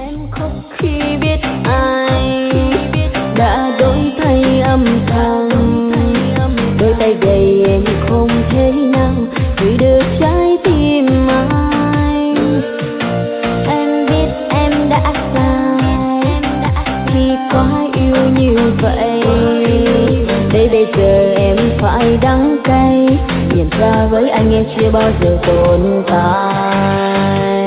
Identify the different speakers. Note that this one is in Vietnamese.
Speaker 1: Em khóc khi biết ai đã đổi thay âm thầm, đôi tay gầy em không thể nào gửi được trái tim ai. Em biết em đã sai khi quá yêu như vậy, để bây giờ em phải đắng cay nhận ra với anh em chưa bao giờ tồn tại.